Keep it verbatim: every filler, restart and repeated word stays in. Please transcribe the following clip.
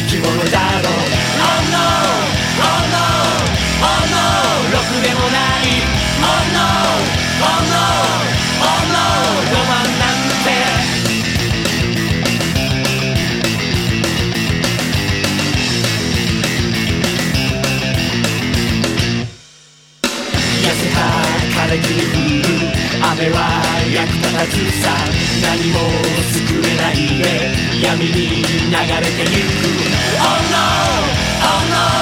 き物だろう Oh no, oh no, oh no ろくでもない Oh no, oh no, oh no ロマンなんて痩せた枯れ木に降る雨は役立たずさ何も救えないで闇に流れてゆく Oh no, oh no